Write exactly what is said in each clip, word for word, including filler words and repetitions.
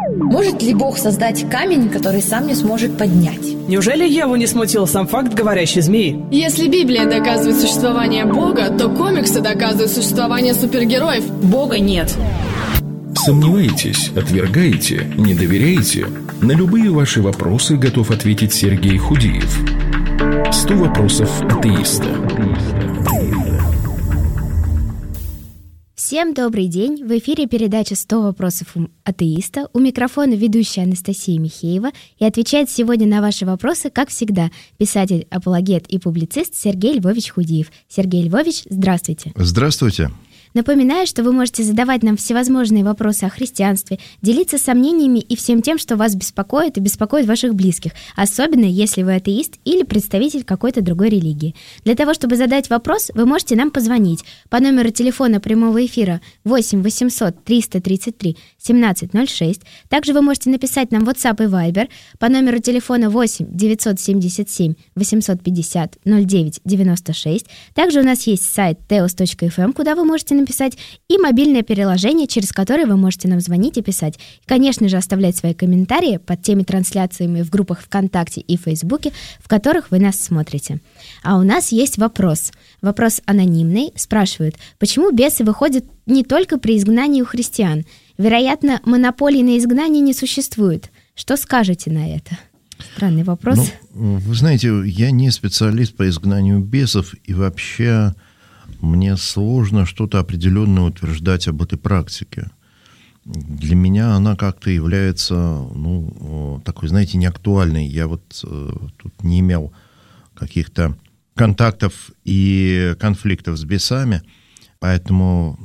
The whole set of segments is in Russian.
Может ли Бог создать камень, который сам не сможет поднять? Неужели Еву не смутил сам факт говорящей змеи? Если Библия доказывает существование Бога, то комиксы доказывают существование супергероев. Бога нет. Сомневаетесь, отвергаете, не доверяете? На любые ваши вопросы готов ответить Сергей Худиев. сто вопросов атеиста. Всем добрый день! В эфире передача «сто вопросов атеиста». У микрофона ведущая Анастасия Михеева. И отвечает сегодня на ваши вопросы, как всегда, писатель, апологет и публицист Сергей Львович Худиев. Сергей Львович, здравствуйте! Здравствуйте! Напоминаю, что вы можете задавать нам всевозможные вопросы о христианстве, делиться сомнениями и всем тем, что вас беспокоит и беспокоит ваших близких, особенно если вы атеист или представитель какой-то другой религии. Для того, чтобы задать вопрос, вы можете нам позвонить по номеру телефона прямого эфира восемь восемьсот триста тридцать три семнадцать ноль шесть. Также вы можете написать нам в WhatsApp и Viber по номеру телефона восемь девятьсот семьдесят семь восемьсот пятьдесят ноль девять девяносто шесть. Также у нас есть сайт теос точка эф эм, куда вы можете написать писать, и мобильное приложение, через которое вы можете нам звонить и писать. И, конечно же, оставлять свои комментарии под теми трансляциями в группах ВКонтакте и Фейсбуке, в которых вы нас смотрите. А у нас есть вопрос. Вопрос анонимный. Спрашивают, почему бесы выходят не только при изгнании у христиан? Вероятно, монополии на изгнание не существует. Что скажете на это? Странный вопрос. Ну, вы знаете, я не специалист по изгнанию бесов, и вообще мне сложно что-то определенное утверждать об этой практике. Для меня она как-то является, ну, такой, знаете, неактуальной. Я вот э, тут не имел каких-то контактов и конфликтов с бесами, поэтому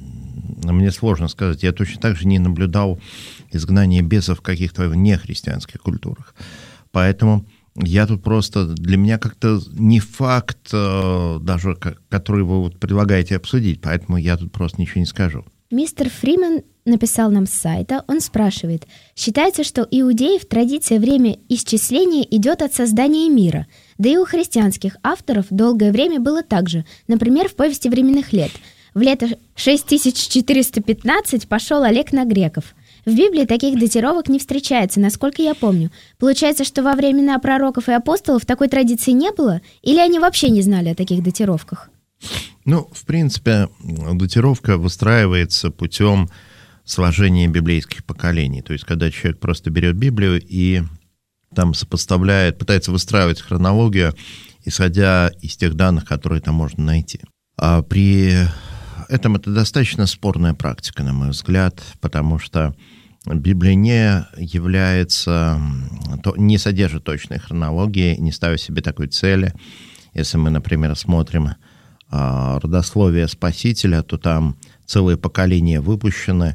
мне сложно сказать. Я точно так же не наблюдал изгнание бесов в каких-то нехристианских культурах. Поэтому я тут просто, для меня как-то не факт, даже который вы вот предлагаете обсудить, поэтому я тут просто ничего не скажу. Мистер Фриман написал нам с сайта, он спрашивает, считается, что у иудеев традиция время исчисления идет от создания мира, да и у христианских авторов долгое время было так же, например, в «Повести временных лет». В лето шесть тысяч четыреста пятнадцать пошел Олег на греков. В Библии таких датировок не встречается, насколько я помню. Получается, что во времена пророков и апостолов такой традиции не было? Или они вообще не знали о таких датировках? Ну, в принципе, датировка выстраивается путем сложения библейских поколений. То есть, когда человек просто берет Библию и там сопоставляет, пытается выстраивать хронологию, исходя из тех данных, которые там можно найти. А при этом это достаточно спорная практика, на мой взгляд, потому что Библия не является, не содержит точной хронологии, не ставит себе такой цели. Если мы, например, смотрим родословие Спасителя, то там целые поколения выпущены,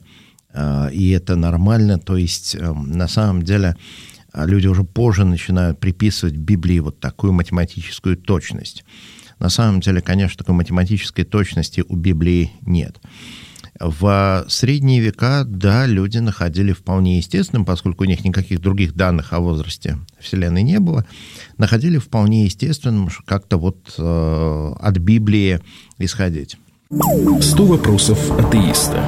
и это нормально. То есть, на самом деле, люди уже позже начинают приписывать Библии вот такую математическую точность. На самом деле, конечно, такой математической точности у Библии нет. В средние века, да, люди находили вполне естественным, поскольку у них никаких других данных о возрасте Вселенной не было, находили вполне естественным как-то вот э, от Библии исходить. сто вопросов атеиста.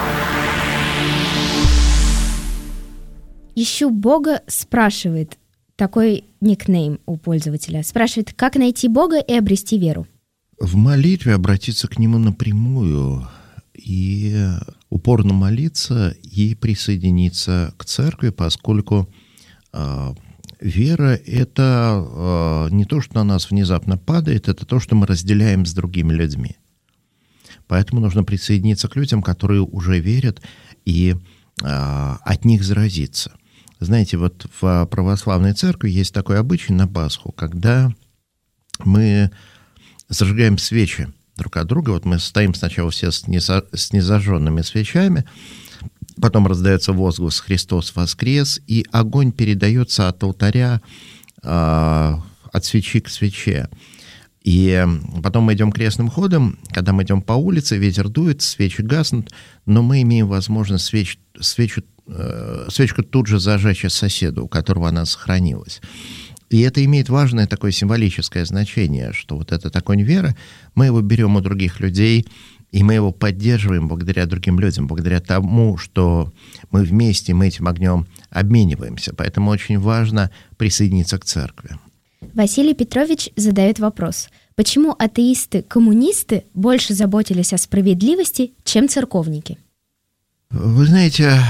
«Ищу Бога» спрашивает, такой никнейм у пользователя, спрашивает, как найти Бога и обрести веру? В молитве обратиться к Нему напрямую и упорно молиться и присоединиться к церкви, поскольку э, вера — это э, не то, что на нас внезапно падает, это то, что мы разделяем с другими людьми. Поэтому нужно присоединиться к людям, которые уже верят, и э, от них заразиться. Знаете, вот в православной церкви есть такой обычай на Пасху, когда мы зажигаем свечи друг от друга. Вот мы стоим сначала все с, неза, с незажженными свечами, потом раздается возглас «Христос воскрес», и огонь передается от алтаря, э, от свечи к свече. И потом мы идем крестным ходом, когда мы идем по улице, ветер дует, свечи гаснут, но мы имеем возможность свеч, свечу, э, свечку тут же зажечь от соседа, у которого она сохранилась. И это имеет важное такое символическое значение, что вот этот огонь веры, мы его берем у других людей И мы его поддерживаем благодаря другим людям, благодаря тому, что мы вместе, мы этим огнем обмениваемся. Поэтому очень важно присоединиться к церкви. Василий Петрович задает вопрос. Почему атеисты-коммунисты больше заботились о справедливости, чем церковники? Вы знаете,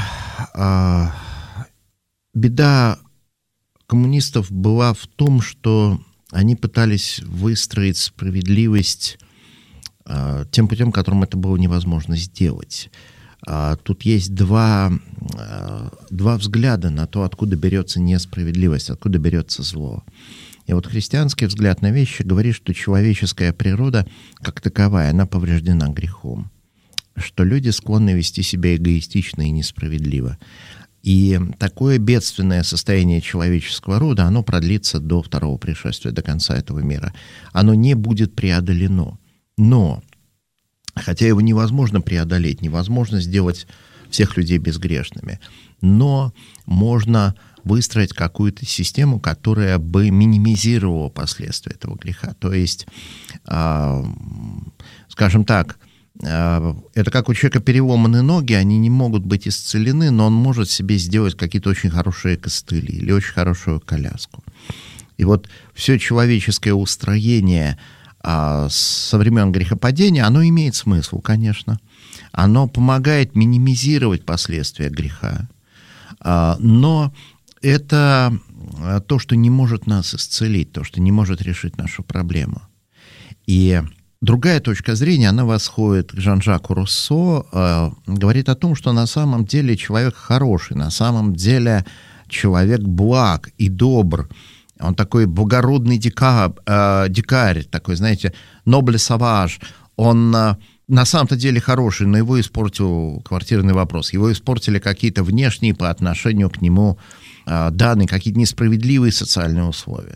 беда коммунистов была в том, что они пытались выстроить справедливость тем путем, которым это было невозможно сделать. Тут есть два, два взгляда на то, откуда берется несправедливость, откуда берется зло. И вот христианский взгляд на вещи говорит, что человеческая природа, как таковая, она повреждена грехом, что люди склонны вести себя эгоистично и несправедливо. И такое бедственное состояние человеческого рода, оно продлится до второго пришествия, до конца этого мира. Оно не будет преодолено. Но, хотя его невозможно преодолеть, невозможно сделать всех людей безгрешными, но можно выстроить какую-то систему, которая бы минимизировала последствия этого греха. То есть, э, скажем так, э, это как у человека переломаны ноги, они не могут быть исцелены, но он может себе сделать какие-то очень хорошие костыли или очень хорошую коляску. И вот все человеческое устроение э, со времен грехопадения, оно имеет смысл, конечно. Оно помогает минимизировать последствия греха, э, но это то, что не может нас исцелить, то, что не может решить нашу проблему. И другая точка зрения, она восходит к Жан-Жаку Руссо, э, говорит о том, что на самом деле человек хороший, на самом деле человек благ и добр. Он такой благородный дикарь, э, дикарь такой, знаете, noble sauvage. Он э, на самом-то деле хороший, но его испортил квартирный вопрос. Его испортили какие-то внешние по отношению к нему данные, какие-то несправедливые социальные условия.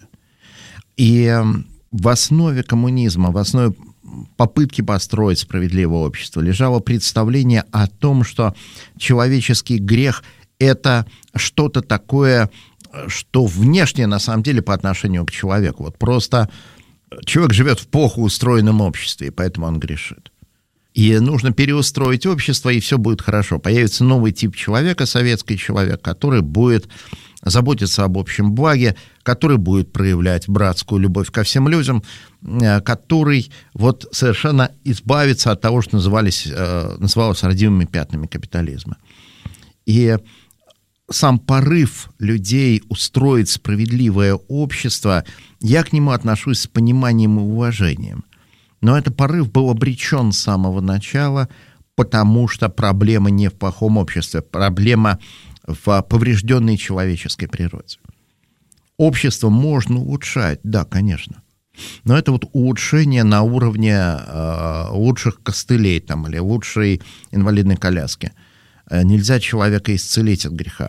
И в основе коммунизма, в основе попытки построить справедливое общество лежало представление о том, что человеческий грех — это что-то такое, что внешне на самом деле по отношению к человеку. Вот просто человек живет в плохо устроенном обществе, и поэтому он грешит. И нужно переустроить общество, и все будет хорошо. Появится новый тип человека, советский человек, который будет заботиться об общем благе, который будет проявлять братскую любовь ко всем людям, который вот совершенно избавится от того, что назывались, называлось родимыми пятнами капитализма. И сам порыв людей устроить справедливое общество, я к нему отношусь с пониманием и уважением. Но этот порыв был обречен с самого начала, потому что проблема не в плохом обществе, проблема в поврежденной человеческой природе. Общество можно улучшать, да, конечно. Но это вот улучшение на уровне э, лучших костылей там, или лучшей инвалидной коляски. Э, нельзя человека исцелить от греха.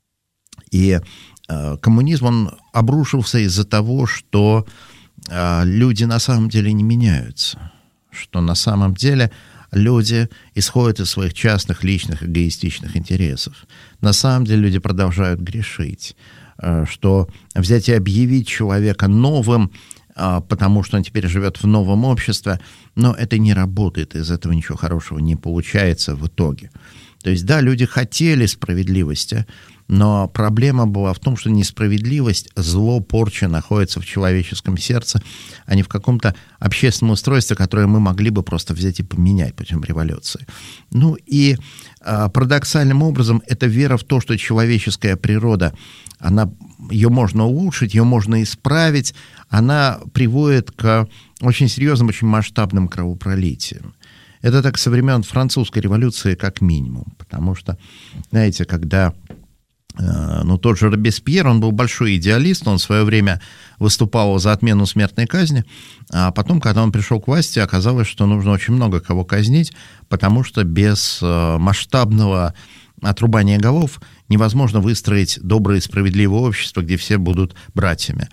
И э, коммунизм, он обрушился из-за того, что люди на самом деле не меняются, что на самом деле люди исходят из своих частных, личных, эгоистичных интересов. На самом деле люди продолжают грешить, что взять и объявить человека новым, потому что он теперь живет в новом обществе, но это не работает, из этого ничего хорошего не получается в итоге. То есть, да, люди хотели справедливости, но проблема была в том, что несправедливость, зло, порча находится в человеческом сердце, а не в каком-то общественном устройстве, которое мы могли бы просто взять и поменять путем революции. Ну и а, парадоксальным образом это вера в то, что человеческая природа, она, ее можно улучшить, ее можно исправить, она приводит к очень серьезным, очень масштабным кровопролитиям. Это так со времен французской революции как минимум, потому что, знаете, когда ну, тот же Робеспьер, он был большой идеалист, он в свое время выступал за отмену смертной казни, а потом, когда он пришел к власти, оказалось, что нужно очень много кого казнить, потому что без масштабного отрубания голов невозможно выстроить доброе и справедливое общество, где все будут братьями.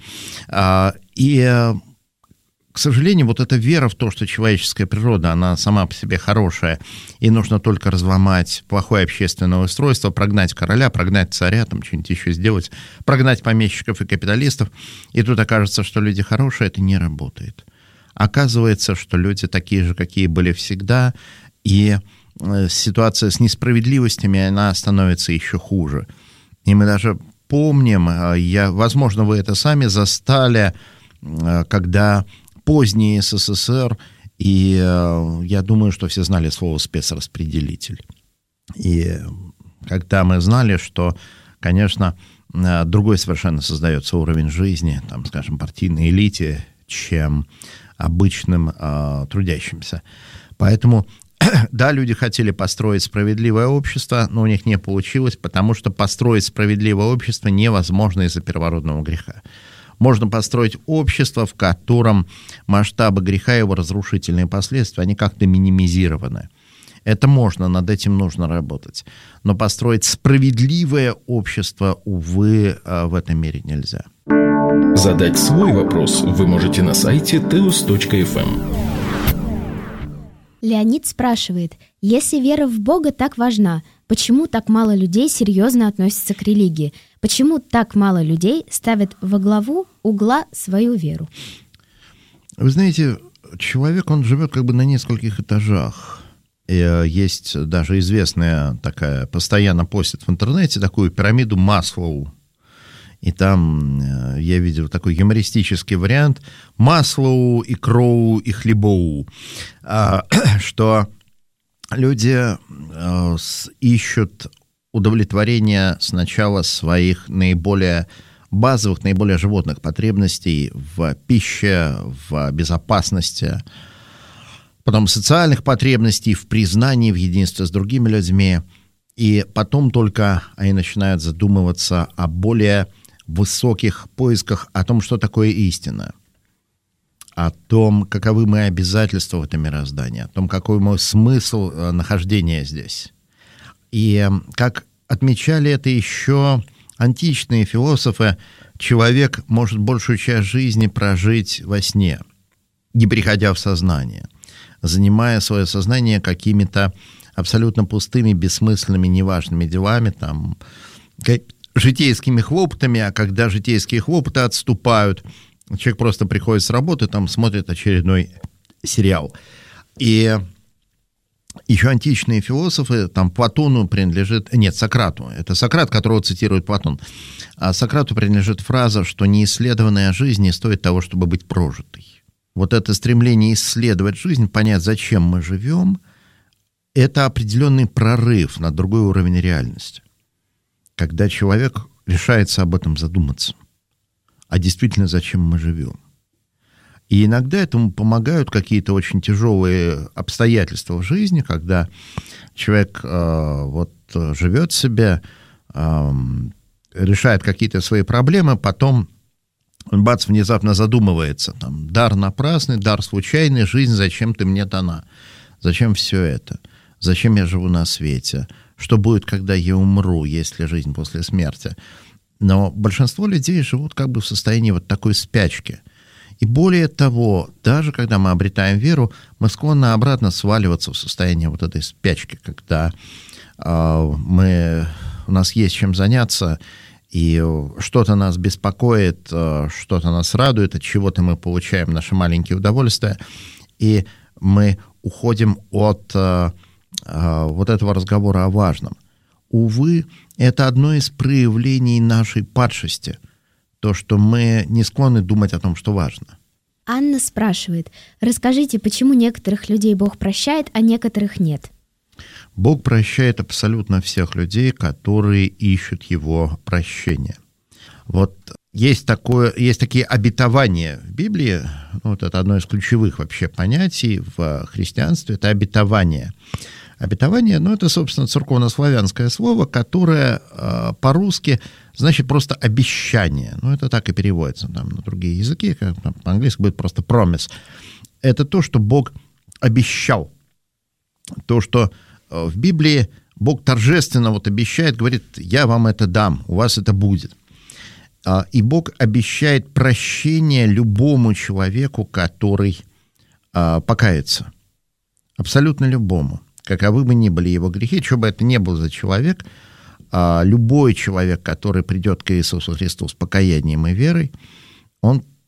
И, к сожалению, вот эта вера в то, что человеческая природа, она сама по себе хорошая, и нужно только разломать плохое общественное устройство, прогнать короля, прогнать царя, там что-нибудь еще сделать, прогнать помещиков и капиталистов, и тут окажется, что люди хорошие, это не работает. оказывается, что люди такие же, какие были всегда, и ситуация с несправедливостями, она становится еще хуже. И мы даже помним, я, возможно, вы это сами застали, когда поздний СССР, и я думаю, что все знали слово «спецраспределитель». И когда мы знали, что, конечно, другой совершенно создается уровень жизни, там, скажем, партийной элите, чем обычным э, трудящимся. Поэтому, да, люди хотели построить справедливое общество, но у них не получилось, потому что построить справедливое общество невозможно из-за первородного греха. Можно построить общество, в котором масштабы греха и его разрушительные последствия, они как-то минимизированы. Это можно, над этим нужно работать. Но построить справедливое общество, увы, в этом мире нельзя. Задать свой вопрос вы можете на сайте теос точка эф эм. Леонид спрашивает, если вера в Бога так важна, почему так мало людей серьезно относятся к религии? Почему так мало людей ставят во главу угла свою веру? Вы знаете, человек, он живет как бы на нескольких этажах. И есть даже известная такая, постоянно постит в интернете такую пирамиду Маслоу. И там я видел такой юмористический вариант Маслоу и Кроу и Хлебоу, что люди ищут удовлетворение сначала своих наиболее базовых, наиболее животных потребностей в пище, в безопасности, потом социальных потребностей, в признании, в единстве с другими людьми, и потом только они начинают задумываться о более высоких поисках, о том, что такое истина, о том, каковы мои обязательства в этом мироздании, о том, какой мой смысл нахождения здесь. И как отмечали это еще античные философы, человек может большую часть жизни прожить во сне, не приходя в сознание, занимая свое сознание какими-то абсолютно пустыми, бессмысленными, неважными делами, там, житейскими хлопотами, а когда житейские хлопоты отступают, человек просто приходит с работы, там смотрит очередной сериал. И еще античные философы, там Платону принадлежит, нет, Сократу, это Сократ, которого цитирует Платон, а Сократу принадлежит фраза, что неисследованная жизнь не стоит того, чтобы быть прожитой. Вот это стремление исследовать жизнь, понять, зачем мы живем, это определенный прорыв на другой уровень реальности. Когда человек решается об этом задуматься, а действительно, зачем мы живем. И иногда этому помогают какие-то очень тяжелые обстоятельства в жизни, когда человек э, вот, живет себе, э, решает какие-то свои проблемы, потом он, бац, внезапно задумывается. Там, дар напрасный, дар случайный, жизнь зачем ты мне дана? Зачем все это? Зачем я живу на свете? Что будет, когда я умру, есть ли жизнь после смерти? Но большинство людей живут как бы в состоянии вот такой спячки. И более того, даже когда мы обретаем веру, мы склонны обратно сваливаться в состояние вот этой спячки, когда э, мы, у нас есть чем заняться, и что-то нас беспокоит, э, что-то нас радует, от чего-то мы получаем наши маленькие удовольствия, и мы уходим от э, э, вот этого разговора о важном. Увы, это одно из проявлений нашей падшести, то, что мы не склонны думать о том, что важно. Анна спрашивает, расскажите, почему некоторых людей Бог прощает, а некоторых нет? Бог прощает абсолютно всех людей, которые ищут Его прощения. Вот есть, такое, есть такие обетования в Библии, ну, вот это одно из ключевых вообще понятий в христианстве, это обетование. Обетование, ну, это, собственно, церковнославянское слово, которое э, по-русски значит просто обещание. Ну, это так и переводится там, на другие языки, как, там, по-английски будет просто promise. Это то, что Бог обещал. То, что э, в Библии Бог торжественно вот обещает, говорит, я вам это дам, у вас это будет. Э, и Бог обещает прощение любому человеку, который э, покается. Абсолютно любому. Каковы бы ни были его грехи, что бы это ни был за человек, любой человек, который придет к Иисусу Христу с покаянием и верой, он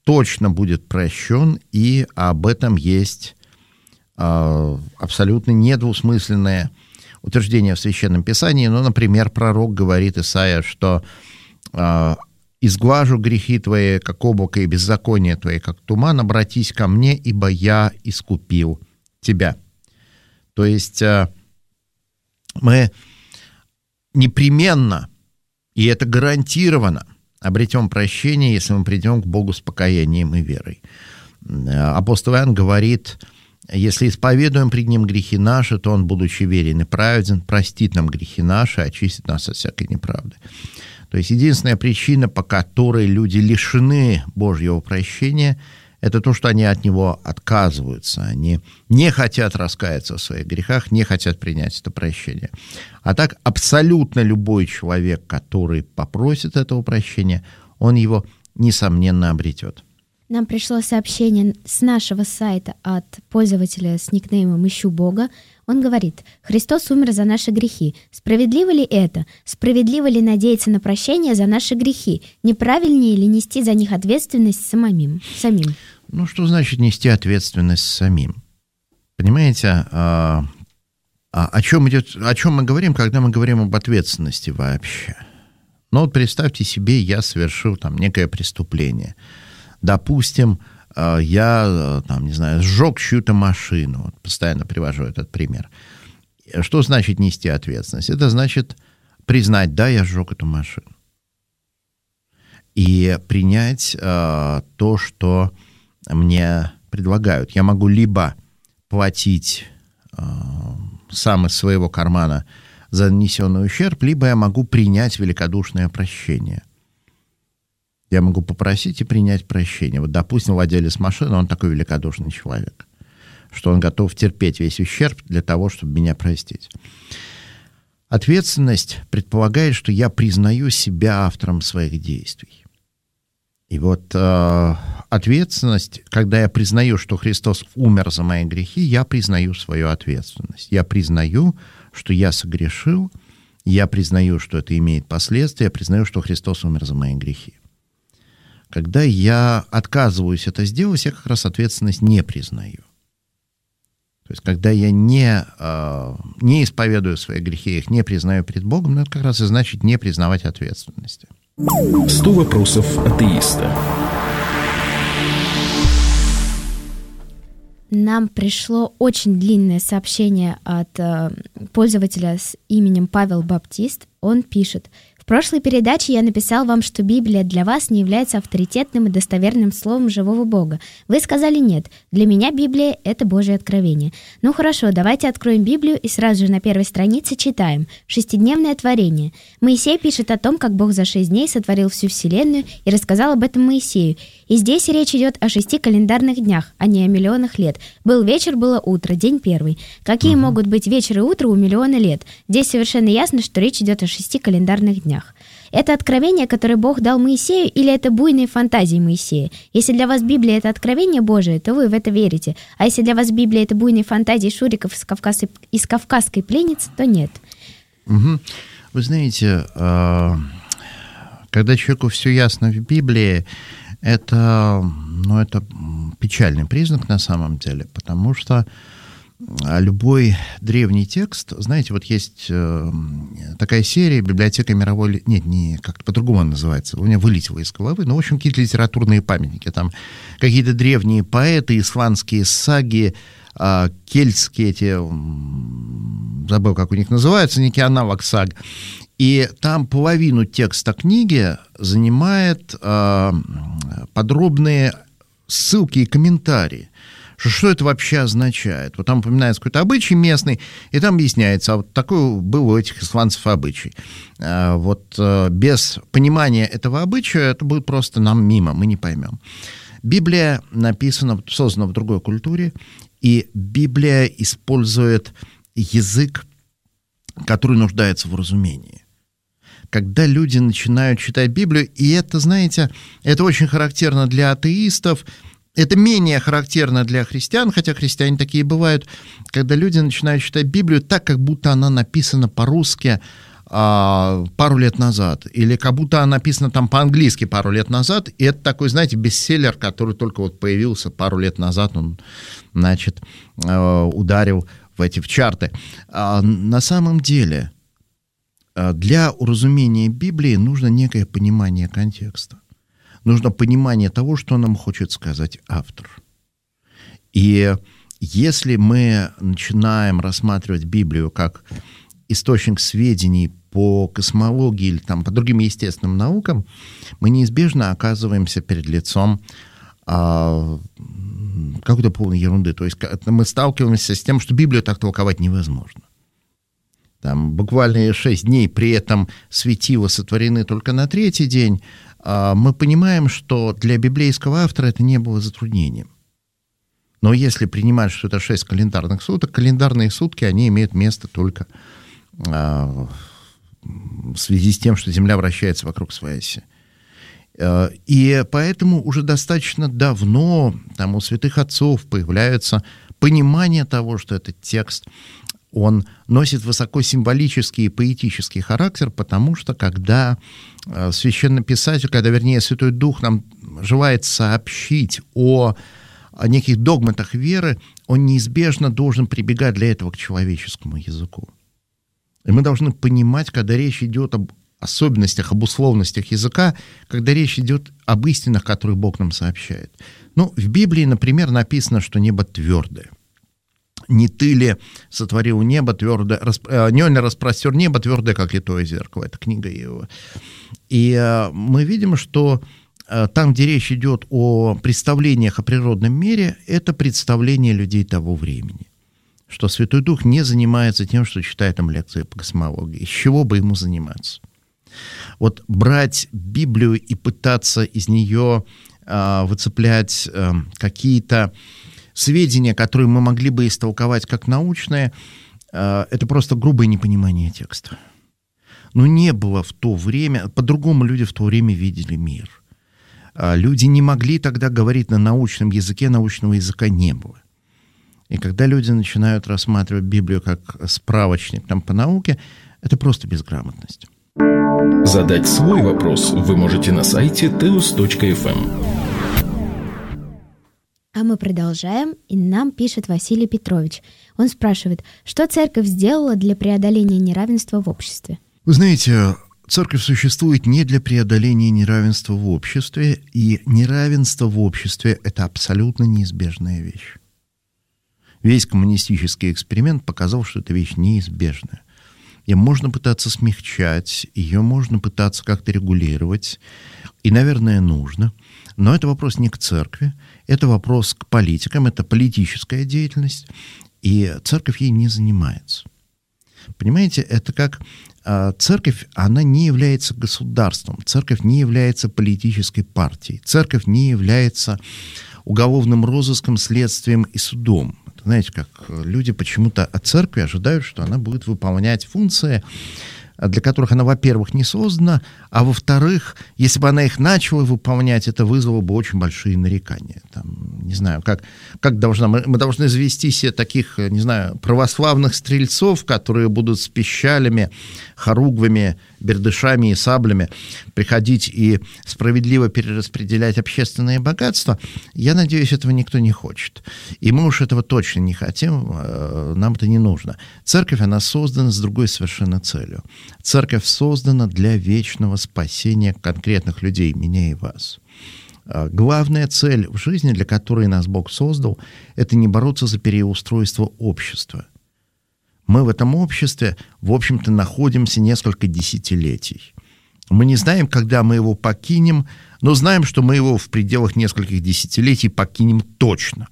точно будет прощен, и об этом есть э, абсолютно недвусмысленное утверждение в Священном Писании. Ну, например, пророк говорит Исаия, что э, «изглажу грехи твои, как облако, и беззаконие твои, как туман, обратись ко мне, ибо я искупил тебя». То есть э, мы непременно, и это гарантированно, обретем прощение, если мы придем к Богу с покаянием и верой. Апостол Иоанн говорит: если исповедуем пред Ним грехи наши, то Он, будучи верен и праведен, простит нам грехи наши, очистит нас от всякой неправды. То есть единственная причина, по которой люди лишены Божьего прощения, это то, что они от Него отказываются. Они не хотят раскаяться в своих грехах, не хотят принять это прощение. А так абсолютно любой человек, который попросит этого прощения, он его, несомненно, обретет. Нам пришло сообщение с нашего сайта от пользователя с никнеймом «Ищу Бога». Он говорит: «Христос умер за наши грехи. Справедливо ли это? Справедливо ли надеяться на прощение за наши грехи? Неправильнее ли нести за них ответственность самим?» самим? Ну, что значит нести ответственность самим? Понимаете, а, а, о чем идет, о чем мы говорим, когда мы говорим об ответственности вообще? Ну, вот представьте себе, я совершил там некое преступление. Допустим, я, там, не знаю, сжег чью-то машину. Вот постоянно привожу этот пример. Что значит нести ответственность? Это значит признать: да, я сжег эту машину. И принять э, то, что мне предлагают. Я могу либо платить э, сам из своего кармана за нанесенный ущерб, либо я могу принять великодушное прощение. Я могу попросить и принять прощение. Вот, допустим, владелец машины, он такой великодушный человек, что он готов терпеть весь ущерб для того, чтобы меня простить. Ответственность предполагает, что я признаю себя автором своих действий. И вот э, ответственность, когда я признаю, что Христос умер за мои грехи, я признаю свою ответственность. Я признаю, что я согрешил, я признаю, что это имеет последствия, я признаю, что Христос умер за мои грехи. Когда я отказываюсь это сделать, я как раз ответственность не признаю. То есть, когда я не, э, не исповедую свои грехи, их не признаю перед Богом, ну, это как раз и значит не признавать ответственности. сто вопросов атеиста. Нам пришло очень длинное сообщение от э, пользователя с именем Павел Баптист. Он пишет: «В прошлой передаче я написал вам, что Библия для вас не является авторитетным и достоверным словом живого Бога. Вы сказали нет. Для меня Библия — это Божье откровение. Ну хорошо, давайте откроем Библию и сразу же на первой странице читаем. Шестидневное творение. Моисей пишет о том, как Бог за шесть дней сотворил всю вселенную и рассказал об этом Моисею. И здесь речь идет о шести календарных днях, а не о миллионах лет. Был вечер, было утро, день первый. Какие угу. могут быть вечер и утро у миллиона лет? Здесь совершенно ясно, что речь идет о шести календарных днях. Это откровение, которое Бог дал Моисею, или это буйные фантазии Моисея? Если для вас Библия — это откровение Божие, то вы в это верите. А если для вас Библия — это буйные фантазии шуриков из, Кавказ... из кавказской пленницы, то нет. Угу. Вы знаете, когда человеку все ясно в Библии, это, ну, это печальный признак на самом деле, потому что любой древний текст, знаете, вот есть э, такая серия «Библиотека мировой...» Нет, не, как-то по-другому она называется, у меня вылетело из головы, но, в общем, какие-то литературные памятники, там какие-то древние поэты, исландские саги, э, кельтские эти, забыл, как у них называются, некий аналог саг, и там половину текста книги занимает э, подробные ссылки и комментарии. Что это вообще означает? Вот там упоминается какой-то обычай местный, и там объясняется, а вот такой был у этих исландцев обычай. Вот без понимания этого обычая это будет просто нам мимо, мы не поймем. Библия написана, создана в другой культуре, и Библия использует язык, который нуждается в разумении. Когда люди начинают читать Библию, и это, знаете, это очень характерно для атеистов, это менее характерно для христиан, хотя христиане такие бывают, когда люди начинают читать Библию так, как будто она написана по-русски а, пару лет назад, или как будто она написана там по-английски пару лет назад, и это такой, знаете, бестселлер, который только вот появился пару лет назад, он, значит, ударил в эти в чарты. А на самом деле для уразумения Библии нужно некое понимание контекста. Нужно понимание того, что нам хочет сказать автор. И если мы начинаем рассматривать Библию как источник сведений по космологии или там, по другим естественным наукам, мы неизбежно оказываемся перед лицом а, какой-то полной ерунды. То есть мы сталкиваемся с тем, что Библию так толковать невозможно. Там буквально шесть дней, при этом светила сотворены только на третий день. А, мы понимаем, что для библейского автора это не было затруднением. Но если принимать, что это шесть календарных суток, календарные сутки, они имеют место только а, в связи с тем, что Земля вращается вокруг своей оси. А, и поэтому уже достаточно давно там у святых отцов появляется понимание того, что этот текст, он носит высокосимволический и поэтический характер, потому что когда а, священный писатель, когда, вернее, Святой Дух нам желает сообщить о о неких догматах веры, он неизбежно должен прибегать для этого к человеческому языку. И мы должны понимать, когда речь идет об особенностях, об условностях языка, когда речь идет об истинах, которые Бог нам сообщает. Ну, в Библии, например, написано, что небо твердое. Не ты ли сотворил небо твердое, расп... не он ли распростер небо твердое, как литое зеркало. Это книга Иова. И а, мы видим, что там, где речь идет о представлениях о природном мире, это представление людей того времени. Что Святой Дух не занимается тем, что читает там лекции по космологии. С чего бы ему заниматься? Вот брать Библию и пытаться из нее э, выцеплять э, какие-то сведения, которые мы могли бы истолковать как научные, э, это просто грубое непонимание текста. Но не было в то время, по-другому люди в то время видели мир. Люди не могли тогда говорить на научном языке, научного языка не было. И когда люди начинают рассматривать Библию как справочник там, по науке, это просто безграмотность. Задать свой вопрос вы можете на сайте теос точка эф эм. А мы продолжаем, и нам пишет Василий Петрович. Он спрашивает, что церковь сделала для преодоления неравенства в обществе? Вы знаете, церковь существует не для преодоления неравенства в обществе, и неравенство в обществе – это абсолютно неизбежная вещь. Весь коммунистический эксперимент показал, что эта вещь неизбежная. Ее можно пытаться смягчать, ее можно пытаться как-то регулировать, и, наверное, нужно. Но это вопрос не к церкви, это вопрос к политикам, это политическая деятельность, и церковь ей не занимается. Понимаете, это как э, церковь, она не является государством, церковь не является политической партией, церковь не является уголовным розыском, следствием и судом. Знаете, как люди почему-то от церкви ожидают, что она будет выполнять функции, для которых она, во-первых, не создана, а во-вторых, если бы она их начала выполнять, это вызвало бы очень большие нарекания. Там, не знаю, как, как должна... Мы, мы должны завести себе таких, не знаю, православных стрельцов, которые будут с пищалями, хоругвами, бердышами и саблями приходить и справедливо перераспределять общественные богатства. Я надеюсь, этого никто не хочет. И мы уж этого точно не хотим, нам это не нужно. Церковь, она создана с другой совершенно целью. Церковь создана для вечного спасения конкретных людей, меня и вас. Главная цель в жизни, для которой нас Бог создал, это не бороться за переустройство общества. Мы в этом обществе, в общем-то, находимся несколько десятилетий. Мы не знаем, когда мы его покинем, но знаем, что мы его в пределах нескольких десятилетий покинем точно.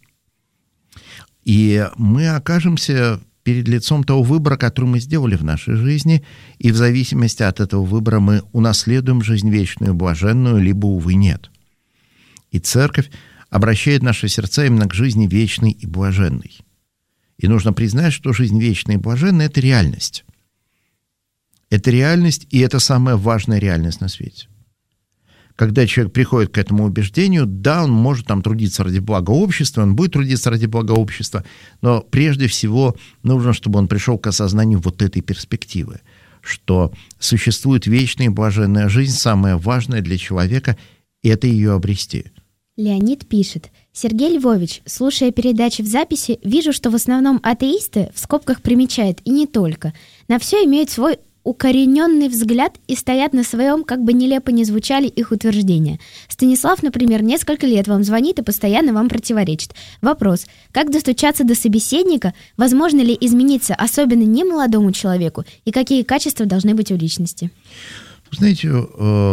И мы окажемся перед лицом того выбора, который мы сделали в нашей жизни, и в зависимости от этого выбора мы унаследуем жизнь вечную, блаженную, либо, увы, нет. И церковь обращает наши сердца именно к жизни вечной и блаженной. И нужно признать, что жизнь вечная и блаженная – это реальность. Это реальность, и это самая важная реальность на свете. Когда человек приходит к этому убеждению, да, он может там трудиться ради блага общества, он будет трудиться ради блага общества, но прежде всего нужно, чтобы он пришел к осознанию вот этой перспективы, что существует вечная и блаженная жизнь, самое важное для человека – это ее обрести. Леонид пишет: Сергей Львович, слушая передачи в записи, вижу, что в основном атеисты, в скобках примечает, и не только, на все имеют свой укорененный взгляд и стоят на своем, как бы нелепо ни звучали их утверждения. Станислав, например, несколько лет вам звонит и постоянно вам противоречит. Вопрос: как достучаться до собеседника, возможно ли измениться, особенно немолодому человеку, и какие качества должны быть у личности? Знаете,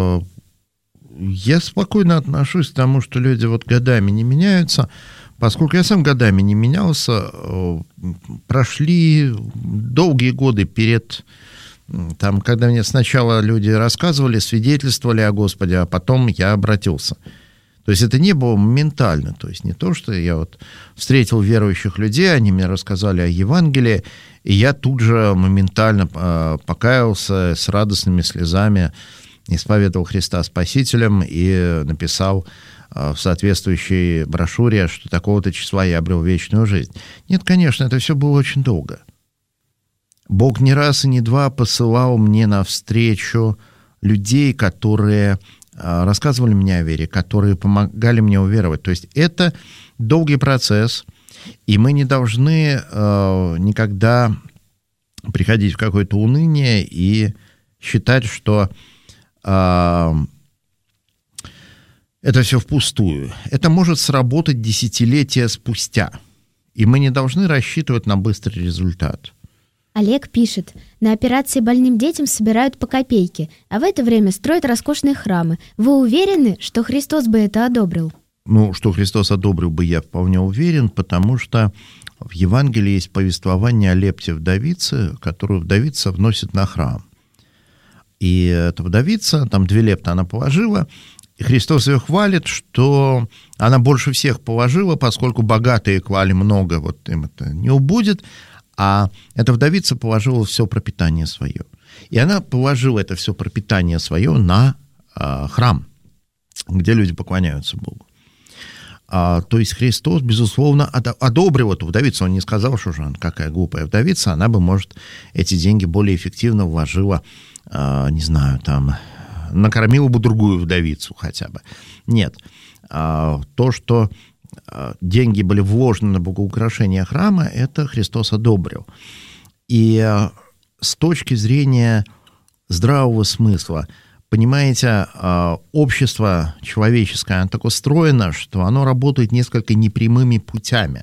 я спокойно отношусь к тому, что люди вот годами не меняются, поскольку я сам годами не менялся. Прошли долгие годы перед... Там, когда мне сначала люди рассказывали, свидетельствовали о Господе, а потом я обратился. То есть это не было моментально. То есть не то, что я вот встретил верующих людей, они мне рассказали о Евангелии, и я тут же моментально покаялся с радостными слезами, исповедовал Христа Спасителем и написал в соответствующей брошюре, что такого-то числа я обрел вечную жизнь. Нет, конечно, это все было очень долго. Бог не раз и не два посылал мне навстречу людей, которые рассказывали мне о вере, которые помогали мне уверовать. То есть это долгий процесс, и мы не должны э, никогда приходить в какое-то уныние и считать, что э, это все впустую. Это может сработать десятилетия спустя, и мы не должны рассчитывать на быстрый результат. Олег пишет: на операции больным детям собирают по копейке, а в это время строят роскошные храмы. Вы уверены, что Христос бы это одобрил? Ну, что Христос одобрил бы, я вполне уверен, потому что в Евангелии есть повествование о лепте вдовицы, которую вдовица вносит на храм. И эта вдовица, там две лепты она положила, и Христос ее хвалит, что она больше всех положила, поскольку богатые клали много, вот им это не убудет, а эта вдовица положила все пропитание свое. И она положила это все пропитание свое на а, храм, где люди поклоняются Богу. А, то есть Христос, безусловно, одобрил эту вдовицу. Он не сказал, что же она какая глупая вдовица, она бы, может, эти деньги более эффективно вложила, а, не знаю, там, накормила бы другую вдовицу хотя бы. Нет. А, то, что деньги были вложены на богоукрашение храма, это Христос одобрил. И с точки зрения здравого смысла, понимаете, общество человеческое, оно так устроено, что оно работает несколько непрямыми путями.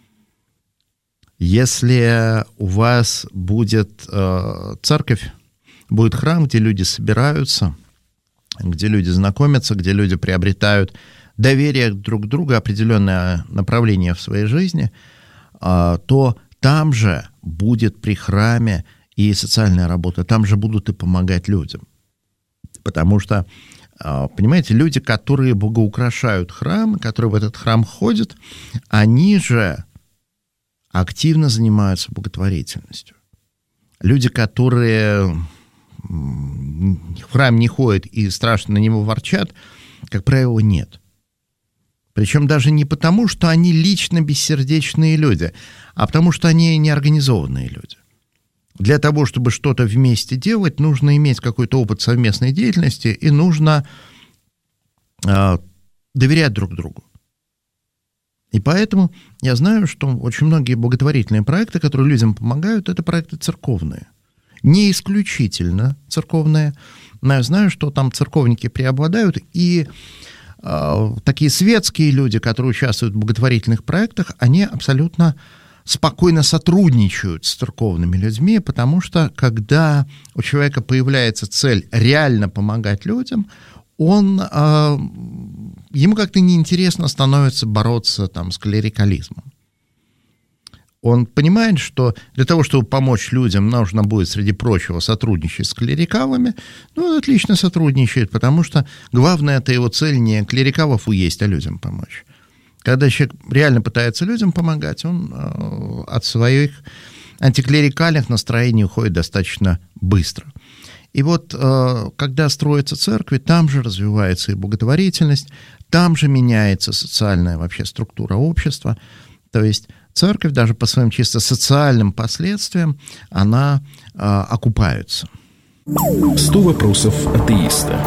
Если у вас будет церковь, будет храм, где люди собираются, где люди знакомятся, где люди приобретают доверие друг к другу, определенное направление в своей жизни, то там же будет при храме и социальная работа, там же будут и помогать людям. Потому что, понимаете, люди, которые богоукрашают храм, которые в этот храм ходят, они же активно занимаются благотворительностью. Люди, которые в храм не ходят и страшно на него ворчат, как правило, нет. Причем даже не потому, что они лично бессердечные люди, а потому что они неорганизованные люди. Для того, чтобы что-то вместе делать, нужно иметь какой-то опыт совместной деятельности и нужно э, доверять друг другу. И поэтому я знаю, что очень многие благотворительные проекты, которые людям помогают, это проекты церковные. Не исключительно церковные, но я знаю, что там церковники преобладают, и такие светские люди, которые участвуют в благотворительных проектах, они абсолютно спокойно сотрудничают с церковными людьми, потому что когда у человека появляется цель реально помогать людям, он, ему как-то неинтересно становится бороться там, с клерикализмом. Он понимает, что для того, чтобы помочь людям, нужно будет, среди прочего, сотрудничать с клерикалами. Ну, он отлично сотрудничает, потому что главная это его цель не клерикалов уесть, а людям помочь. Когда человек реально пытается людям помогать, он э, от своих антиклерикальных настроений уходит достаточно быстро. И вот, э, когда строятся церкви, там же развивается и благотворительность, там же меняется социальная вообще структура общества. То есть церковь даже по своим чисто социальным последствиям, она э, окупается. сто вопросов атеиста.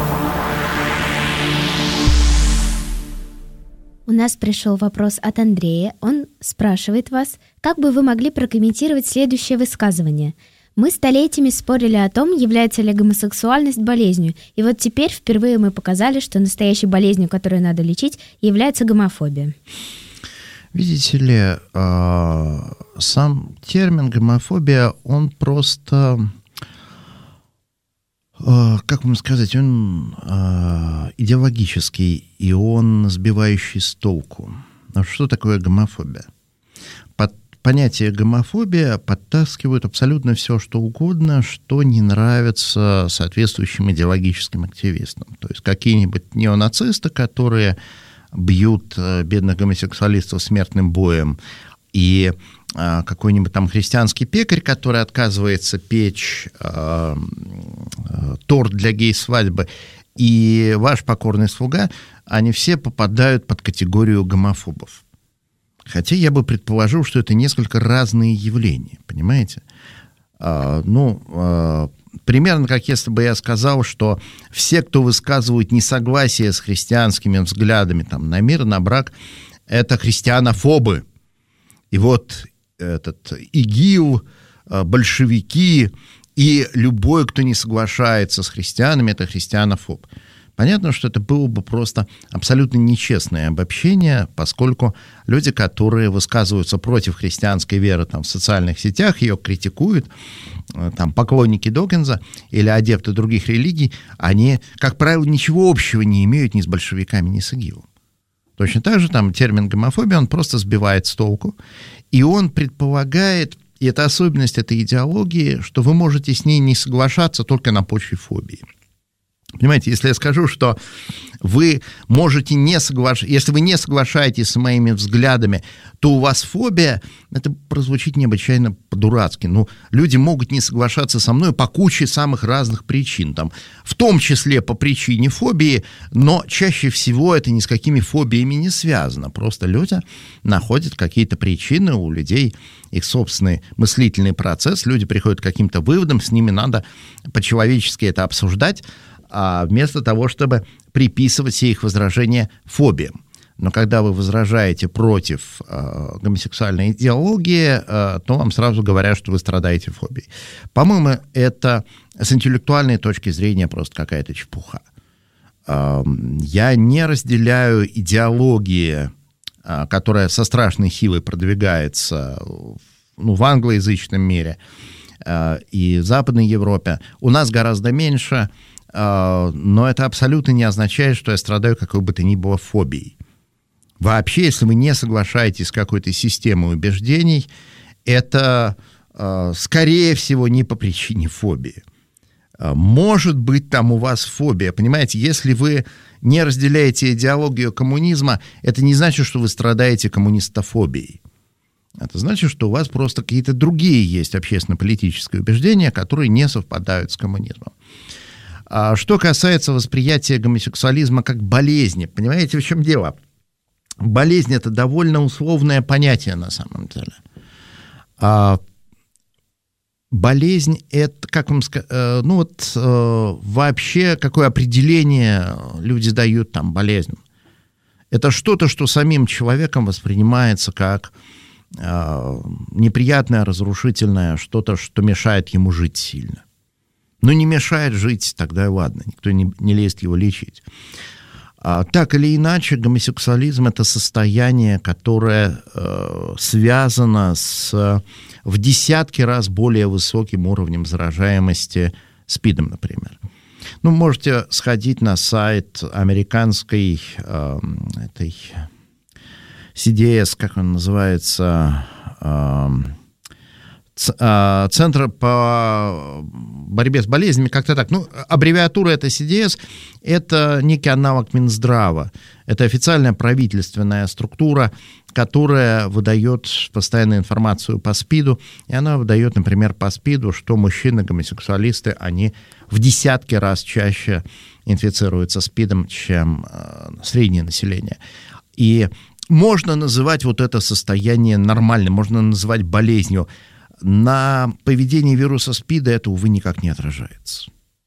У нас пришел вопрос от Андрея. Он спрашивает вас, как бы вы могли прокомментировать следующее высказывание. Мы столетиями спорили о том, является ли гомосексуальность болезнью, и вот теперь впервые мы показали, что настоящей болезнью, которую надо лечить, является гомофобия. Видите ли, сам термин гомофобия, он просто, как вам сказать, он идеологический, и он сбивающий с толку. Что такое гомофобия? Под понятие гомофобия подтаскивают абсолютно все, что угодно, что не нравится соответствующим идеологическим активистам. То есть какие-нибудь неонацисты, которые бьют бедных гомосексуалистов смертным боем, и а, какой-нибудь там христианский пекарь, который отказывается печь а, а, торт для гей-свадьбы, и ваш покорный слуга, они все попадают под категорию гомофобов. Хотя я бы предположил, что это несколько разные явления, понимаете? А, ну, а, примерно как если бы я сказал, что все, кто высказывают несогласие с христианскими взглядами там, на мир, на брак, это христианофобы. И вот этот ИГИЛ, большевики и любой, кто не соглашается с христианами, это христианофоб. Понятно, что это было бы просто абсолютно нечестное обобщение, поскольку люди, которые высказываются против христианской веры там, в социальных сетях, ее критикуют, там, поклонники Докинза или адепты других религий, они, как правило, ничего общего не имеют ни с большевиками, ни с ИГИЛом. Точно так же там термин гомофобия, он просто сбивает с толку, и он предполагает, и это особенность этой идеологии, что вы можете с ней не соглашаться только на почве фобии. Понимаете, если я скажу, что вы можете не соглашаться, если вы не соглашаетесь с моими взглядами, то у вас фобия, это прозвучит необычайно по-дурацки. Ну, люди могут не соглашаться со мной по куче самых разных причин, там, в том числе по причине фобии, но чаще всего это ни с какими фобиями не связано. Просто люди находят какие-то причины, у людей их собственный мыслительный процесс, люди приходят к каким-то выводам, с ними надо по-человечески это обсуждать, а вместо того, чтобы приписывать все их возражения фобиям. Но когда вы возражаете против э, гомосексуальной идеологии, э, то вам сразу говорят, что вы страдаете фобией. По-моему, это с интеллектуальной точки зрения просто какая-то чепуха. Э, я не разделяю идеологии, э, которая со страшной силой продвигается ну, в англоязычном мире э, и в Западной Европе. У нас гораздо меньше. Но это абсолютно не означает, что я страдаю какой бы то ни было фобией. Вообще, если вы не соглашаетесь с какой-то системой убеждений, это, скорее всего, не по причине фобии. Может быть, там у вас фобия. Понимаете, если вы не разделяете идеологию коммунизма, это не значит, что вы страдаете коммунистофобией. Это значит, что у вас просто какие-то другие есть общественно-политические убеждения, которые не совпадают с коммунизмом. Что касается восприятия гомосексуализма как болезни, понимаете, в чем дело? Болезнь — это довольно условное понятие на самом деле. А болезнь — это, как вам сказать, ну вот вообще какое определение люди дают там болезням? Это что-то, что самим человеком воспринимается как неприятное, разрушительное, что-то, что мешает ему жить сильно. Но не мешает жить, тогда и ладно, никто не, не лезет его лечить. А, так или иначе, гомосексуализм — это состояние, которое э, связано с в десятки раз более высоким уровнем заражаемости СПИДом, например. Ну, можете сходить на сайт американской э, этой си ди эс, как он называется, э, Центр по борьбе с болезнями, как-то так. Ну, аббревиатура это си ди эс, это некий аналог Минздрава. Это официальная правительственная структура, которая выдает постоянную информацию по СПИДу. И она выдает, например, по СПИДу, что мужчины-гомосексуалисты, они в десятки раз чаще инфицируются СПИДом, чем э, среднее население. И можно называть вот это состояние нормальным, можно называть болезнью. На поведении вируса СПИДа это, увы, никак не отражается.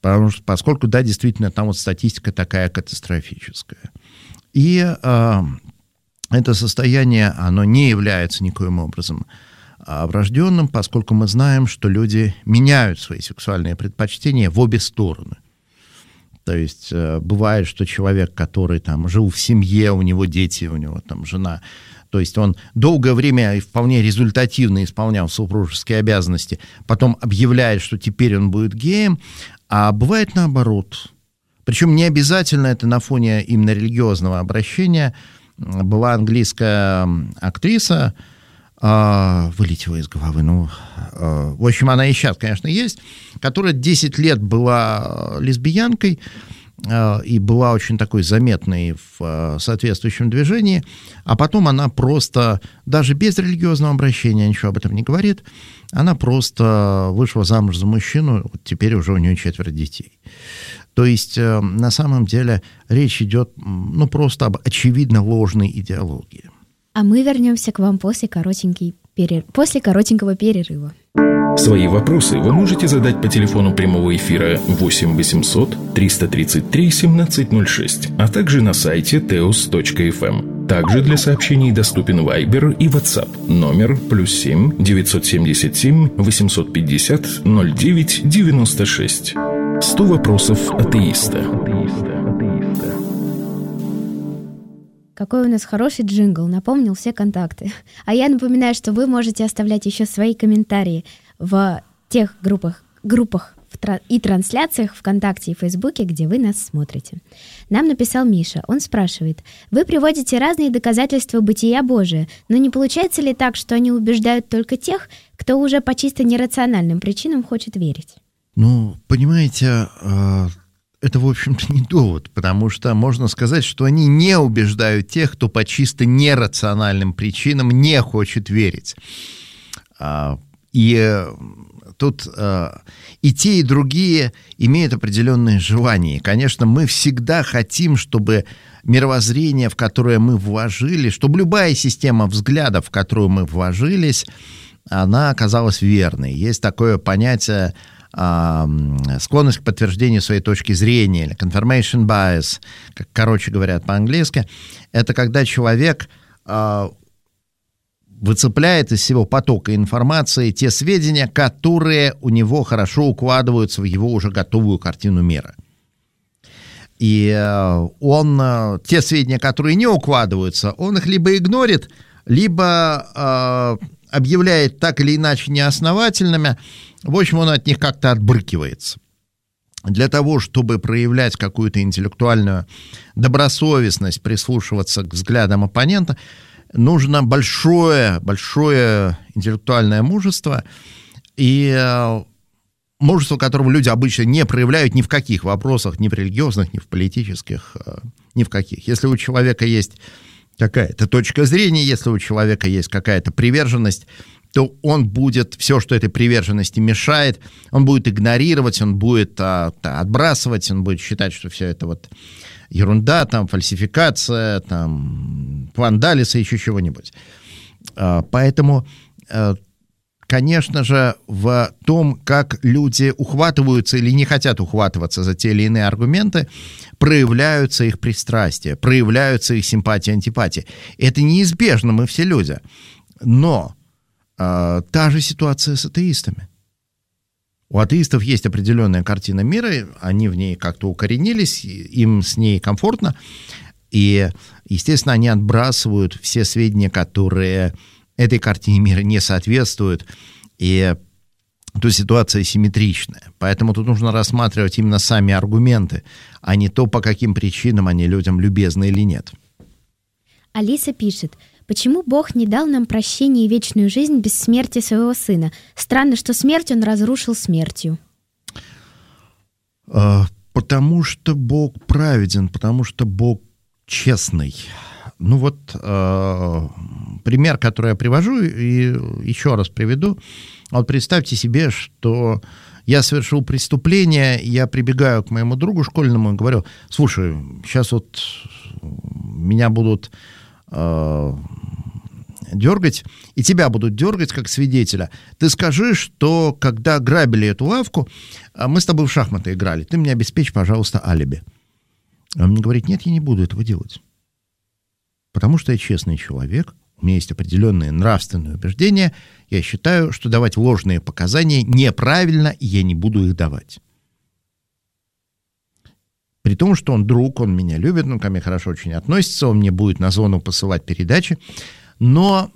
Потому что, поскольку, да, действительно, там вот статистика такая катастрофическая. И э, это состояние, оно не является никоим образом врожденным, поскольку мы знаем, что люди меняют свои сексуальные предпочтения в обе стороны. То есть э, бывает, что человек, который там жил в семье, у него дети, у него там жена, то есть он долгое время и вполне результативно исполнял супружеские обязанности, потом объявляет, что теперь он будет геем, а бывает наоборот. Причем не обязательно это на фоне именно религиозного обращения. Была английская актриса, э, вылетела из головы, ну, э, в общем, она и сейчас, конечно, есть, которая десять лет была лесбиянкой, и была очень такой заметной в соответствующем движении, а потом она просто, даже без религиозного обращения, ничего об этом не говорит, она просто вышла замуж за мужчину, вот теперь уже у нее четверо детей. То есть, на самом деле, речь идет, ну, просто об очевидно ложной идеологии. А мы вернемся к вам после, коротенький перер... после коротенького перерыва. Свои вопросы вы можете задать по телефону прямого эфира восемь восемьсот триста тридцать три семнадцать ноль шесть, а также на сайте теос точка эф эм. Также для сообщений доступен Viber и WhatsApp. Номер плюс семь девятьсот семьдесят семь восемьсот пятьдесят ноль девять девяносто шесть. Сто вопросов атеиста. Какой у нас хороший джингл, напомнил все контакты. А я напоминаю, что вы можете оставлять еще свои комментарии в тех группах, группах и трансляциях ВКонтакте и Фейсбуке, где вы нас смотрите. Нам написал Миша. Он спрашивает: вы приводите разные доказательства бытия Божия, но не получается ли так, что они убеждают только тех, кто уже по чисто нерациональным причинам хочет верить? Ну, понимаете, это, в общем-то, не довод, потому что можно сказать, что они не убеждают тех, кто по чисто нерациональным причинам не хочет верить. И тут и те, и другие имеют определенные желания. И, конечно, мы всегда хотим, чтобы мировоззрение, в которое мы вложили, чтобы любая система взглядов, в которую мы вложились, она оказалась верной. Есть такое понятие склонность к подтверждению своей точки зрения, или confirmation bias, как, короче говорят по-английски. Это когда человек э, выцепляет из всего потока информации те сведения, которые у него хорошо укладываются в его уже готовую картину мира. И э, он, э, те сведения, которые не укладываются, он их либо игнорит, либо э, объявляет так или иначе неосновательными. В общем, он от них как-то отбрыкивается. Для того, чтобы проявлять какую-то интеллектуальную добросовестность, прислушиваться к взглядам оппонента, нужно большое, большое интеллектуальное мужество, и мужество, которого люди обычно не проявляют ни в каких вопросах, ни в религиозных, ни в политических, ни в каких. Если у человека есть какая-то точка зрения, если у человека есть какая-то приверженность, то он будет все, что этой приверженности мешает, он будет игнорировать, он будет а, отбрасывать, он будет считать, что все это вот ерунда, там, фальсификация, там, вандалис и еще чего-нибудь. А, поэтому, а, конечно же, в том, как люди ухватываются или не хотят ухватываться за те или иные аргументы, проявляются их пристрастия, проявляются их симпатии, антипатии. Это неизбежно, мы все люди. Но а, та же ситуация с атеистами. У атеистов есть определенная картина мира, они в ней как-то укоренились, им с ней комфортно, и, естественно, они отбрасывают все сведения, которые этой картине мира не соответствуют, и то ситуация симметричная. Поэтому тут нужно рассматривать именно сами аргументы, а не то, по каким причинам они людям любезны или нет. Алиса пишет: почему Бог не дал нам прощение и вечную жизнь без смерти своего Сына? Странно, что смерть Он разрушил смертью. А, потому что Бог праведен, потому что Бог честный. Ну вот э, пример, который я привожу, и еще раз приведу. Вот представьте себе, что я совершил преступление, я прибегаю к моему другу школьному и говорю: слушай, сейчас вот меня будут э, дергать, и тебя будут дергать как свидетеля. Ты скажи, что когда грабили эту лавку, мы с тобой в шахматы играли, ты мне обеспечь, пожалуйста, алиби. Он мне говорит, нет, я не буду этого делать. Потому что я честный человек, у меня есть определенные нравственные убеждения, я считаю, что давать ложные показания неправильно, и я не буду их давать. При том, что он друг, он меня любит, он ко мне хорошо очень относится, он мне будет на зону посылать передачи, но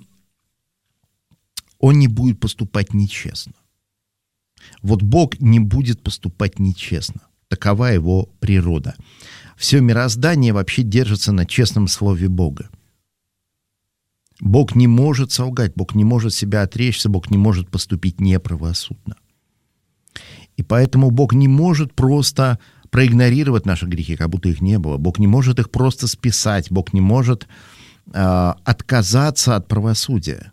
он не будет поступать нечестно. Вот Бог не будет поступать нечестно. Такова его природа. Все мироздание вообще держится на честном слове Бога. Бог не может солгать, Бог не может себя отречься, Бог не может поступить неправосудно. И поэтому Бог не может просто проигнорировать наши грехи, как будто их не было. Бог не может их просто списать, Бог не может э, отказаться от правосудия.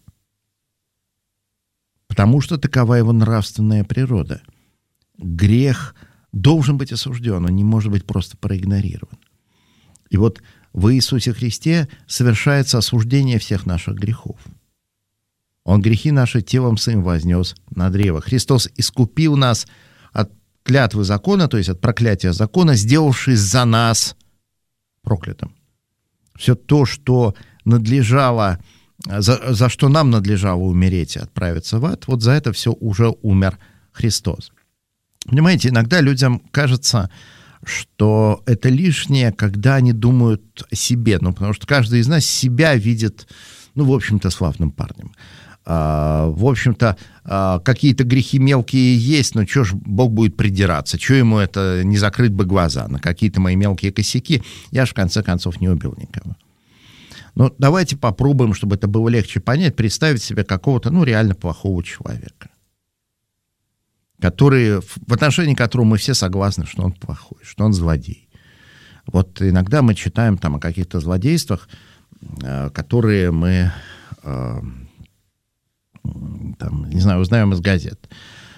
Потому что такова его нравственная природа. Грех должен быть осужден, он не может быть просто проигнорирован. И вот в Иисусе Христе совершается осуждение всех наших грехов. Он грехи наши телом своим вознес на древо. Христос искупил нас от клятвы закона, то есть от проклятия закона, сделавшись за нас проклятым. Все то, что надлежало, за, за что нам надлежало умереть и отправиться в ад, вот за это все уже умер Христос. Понимаете, иногда людям кажется, что это лишнее, когда они думают о себе, ну, потому что каждый из нас себя видит, ну, в общем-то, славным парнем. А, в общем-то, а, какие-то грехи мелкие есть, но что ж Бог будет придираться, что ему это не закрыть бы глаза на какие-то мои мелкие косяки, я же в конце концов не убил никого. Но давайте попробуем, чтобы это было легче понять, представить себе какого-то, ну, реально плохого человека, который, в отношении которого мы все согласны, что он плохой, что он злодей. Вот иногда мы читаем там о каких-то злодействах, которые мы, там, не знаю, узнаем из газет.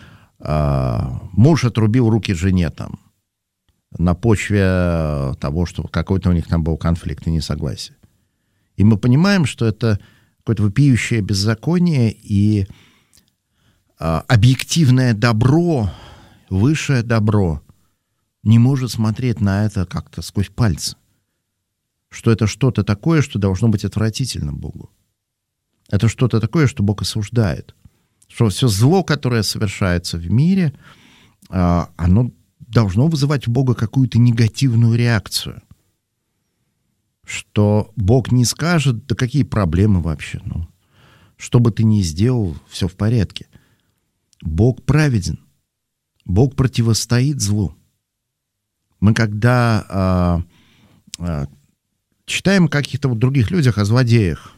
Муж отрубил руки жене там на почве того, что какой-то у них там был конфликт и несогласие. И мы понимаем, что это какое-то вопиющее беззаконие, и объективное добро, высшее добро не может смотреть на это как-то сквозь пальцы. Что это что-то такое, что должно быть отвратительно Богу. Это что-то такое, что Бог осуждает. Что все зло, которое совершается в мире, оно должно вызывать у Бога какую-то негативную реакцию. Что Бог не скажет, да какие проблемы вообще, ну, что бы ты ни сделал, все в порядке. Бог праведен. Бог противостоит злу. Мы когда а, а, читаем о каких-то вот других людях, о злодеях,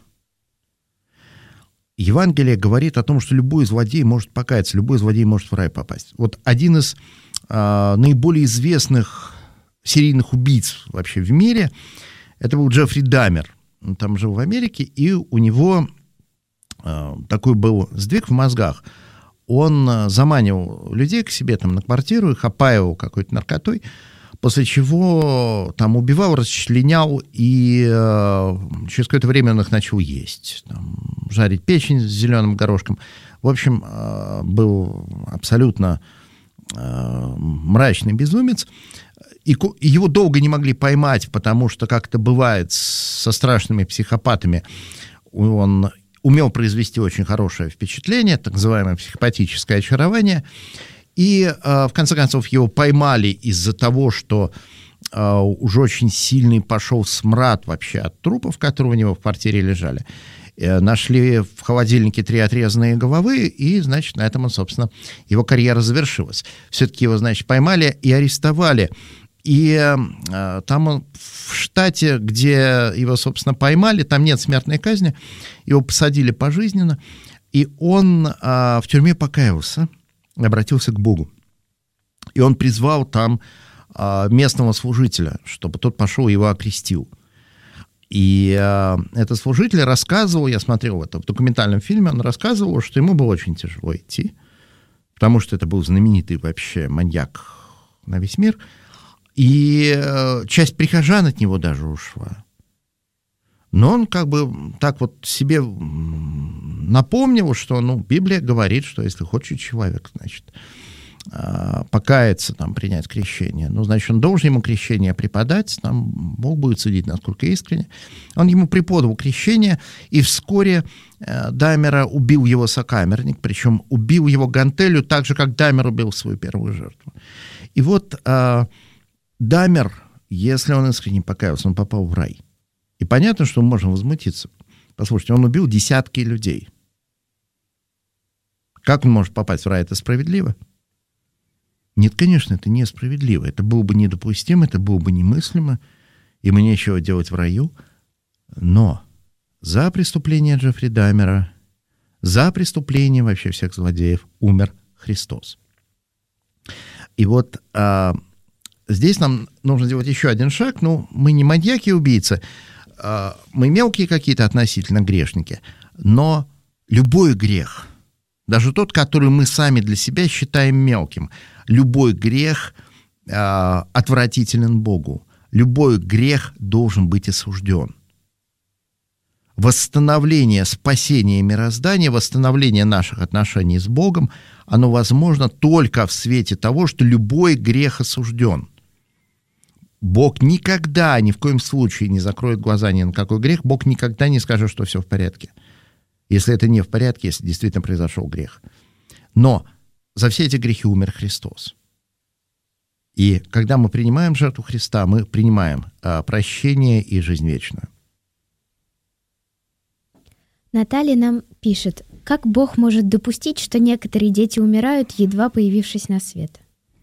Евангелие говорит о том, что любой злодей может покаяться, любой злодей может в рай попасть. Вот один из а, наиболее известных серийных убийц вообще в мире, это был Джеффри Даммер. Он там жил в Америке, и у него а, такой был сдвиг в мозгах. Он заманивал людей к себе там на квартиру, их опаивал какой-то наркотой, после чего там убивал, расчленял, и э, через какое-то время он их начал есть. Там, жарить печень с зеленым горошком. В общем, э, был абсолютно э, мрачный безумец. И, и его долго не могли поймать, потому что, как это бывает со страшными психопатами, он умел произвести очень хорошее впечатление, так называемое психопатическое очарование, и, э, в конце концов, его поймали из-за того, что э, уже очень сильный пошел смрад вообще от трупов, которые у него в квартире лежали. Э, нашли в холодильнике три отрезанные головы, и, значит, на этом, он, собственно, его карьера завершилась. Все-таки его, значит, поймали и арестовали. И э, там он, в штате, где его, собственно, поймали, там нет смертной казни, его посадили пожизненно, и он э, в тюрьме покаялся, обратился к Богу. И он призвал там э, местного служителя, чтобы тот пошел и его окрестил. И э, этот служитель рассказывал, я смотрел это в документальном фильме, он рассказывал, что ему было очень тяжело идти, потому что это был знаменитый вообще маньяк на весь мир. И часть прихожан от него даже ушла. Но он как бы так вот себе напомнил, что, ну, Библия говорит, что если хочет человек, значит, покаяться, там, принять крещение, ну, значит, он должен ему крещение преподать, там, Бог будет судить, насколько искренне. Он ему преподал крещение, и вскоре Дамера убил его сокамерник, причем убил его гантелью так же, как Дамер убил свою первую жертву. И вот Дамер, если он искренне покаялся, он попал в рай. И понятно, что мы можем возмутиться. Послушайте, он убил десятки людей. Как он может попасть в рай? Это справедливо? Нет, конечно, это несправедливо. Это было бы недопустимо, это было бы немыслимо. Ему нечего делать в раю. Но за преступление Джеффри Дамера, за преступление вообще всех злодеев умер Христос. И вот а, здесь нам нужно сделать еще один шаг. Ну, мы не маньяки и убийцы. Мы мелкие какие-то относительно грешники, но любой грех, даже тот, который мы сами для себя считаем мелким, любой грех э, отвратителен Богу, любой грех должен быть осужден. Восстановление, спасение мироздания, восстановление наших отношений с Богом, оно возможно только в свете того, что любой грех осужден. Бог никогда, ни в коем случае не закроет глаза ни на какой грех. Бог никогда не скажет, что все в порядке. Если это не в порядке, если действительно произошел грех. Но за все эти грехи умер Христос. И когда мы принимаем жертву Христа, мы принимаем а, прощение и жизнь вечную. Наталья нам пишет, как Бог может допустить, что некоторые дети умирают, едва появившись на свет?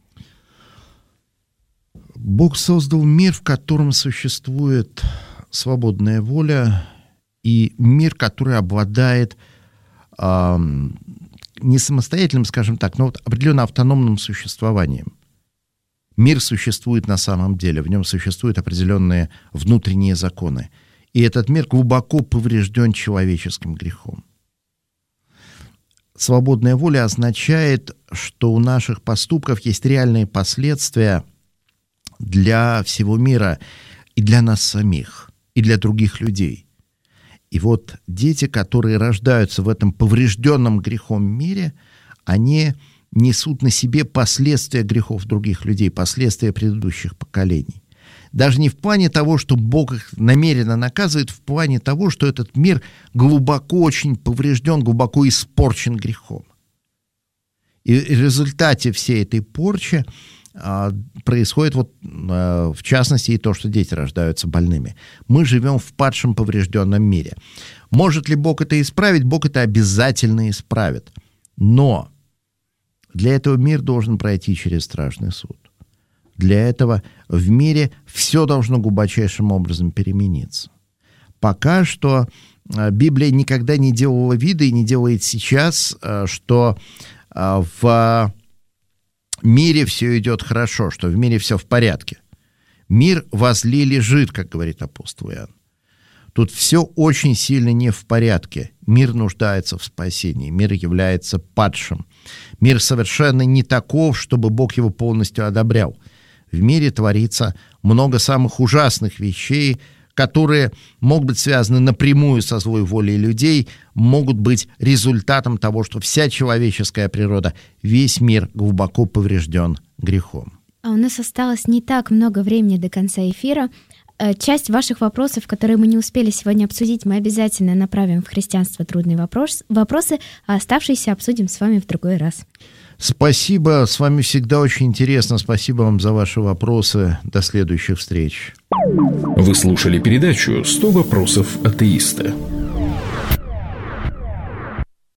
Бог создал мир, в котором существует свободная воля, и мир, который обладает э, не самостоятельным, скажем так, но вот определенно автономным существованием. Мир существует на самом деле, в нем существуют определенные внутренние законы. И этот мир глубоко поврежден человеческим грехом. Свободная воля означает, что у наших поступков есть реальные последствия для всего мира и для нас самих, и для других людей. И вот дети, которые рождаются в этом поврежденном грехом мире, они несут на себе последствия грехов других людей, последствия предыдущих поколений. Даже не в плане того, что Бог их намеренно наказывает, в плане того, что этот мир глубоко очень поврежден, глубоко испорчен грехом. И в результате всей этой порчи происходит, вот, в частности, и то, что дети рождаются больными. Мы живем в падшем, поврежденном мире. Может ли Бог это исправить? Бог это обязательно исправит. Но для этого мир должен пройти через страшный суд. Для этого в мире все должно глубочайшим образом перемениться. Пока что Библия никогда не делала вида и не делает сейчас, что в мире все идет хорошо, что в мире все в порядке. Мир возле лежит, как говорит апостол Иоанн. Тут все очень сильно не в порядке. Мир нуждается в спасении, мир является падшим. Мир совершенно не таков, чтобы Бог его полностью одобрял. В мире творится много самых ужасных вещей, которые могут быть связаны напрямую со злой волей людей, могут быть результатом того, что вся человеческая природа, весь мир глубоко поврежден грехом. А у нас осталось не так много времени до конца эфира. Часть ваших вопросов, которые мы не успели сегодня обсудить, мы обязательно направим в «Христианство. Трудные вопрос, вопросы», а оставшиеся обсудим с вами в другой раз. Спасибо, с вами всегда очень интересно. Спасибо вам за ваши вопросы. До следующих встреч. Вы слушали передачу «сто вопросов атеиста».